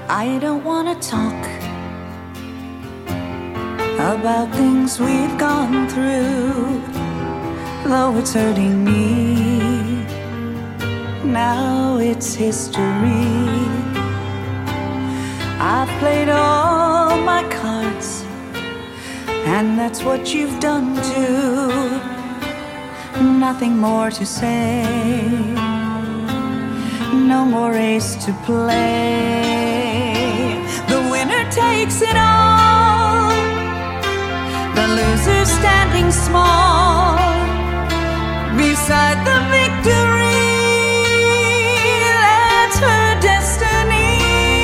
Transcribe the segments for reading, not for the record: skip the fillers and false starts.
I don't wanna talk about things we've gone through, though it's hurting me. Now it's history. I've played all my cards, and that's what you've done too. Nothing more to say, no more race to play. The winner takes it all, the loser standing small beside the victory. That's her destiny.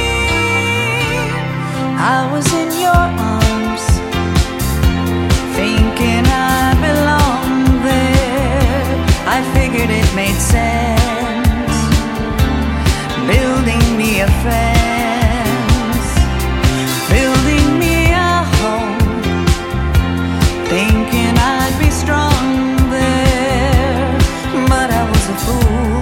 I was in your arms, thinking I belonged there. I figured it made sense, building me a fence, building me a home, thinking I'd be strong there. But I was a fool,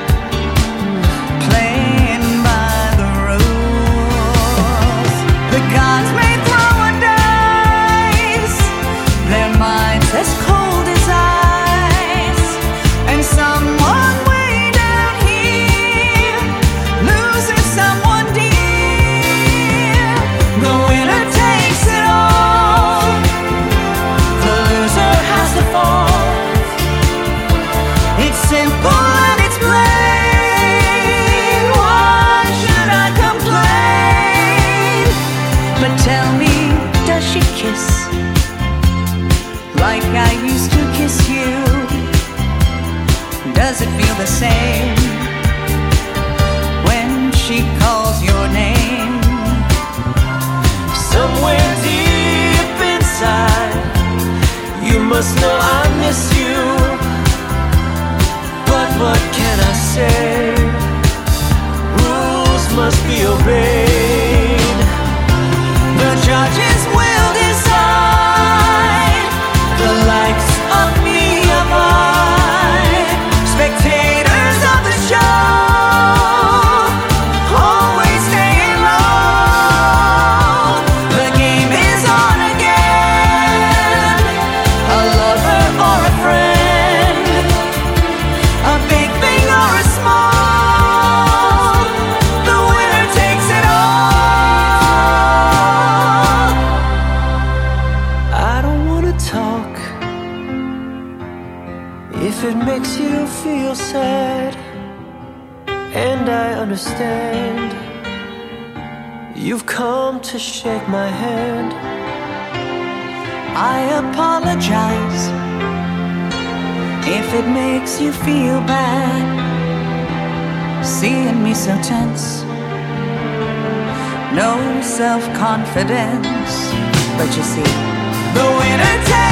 playing by the rules. The gods may throw a dice, their minds as cold as ice, and someone way down here loses someone dear. The winner takes it all, the loser has to fall. It's simple and it's plain. Why should I complain? But tell me, does she kiss like I used to kiss you? Does it feel the same when she calls your name? Somewhere deep inside, you must know I miss you. But what can I say? Rules must be obeyed. The judges will decide, the likes of me abide. Spectators of the show always staying low. The game is on again, a lover or a friend, a big thing or a small, the winner takes it all. I don't wanna talk if it makes you feel sad, and I understand. You've come to shake my hand. I apologize if it makes you feel bad, seeing me so tense, no self-confidence. But you see, the winner takes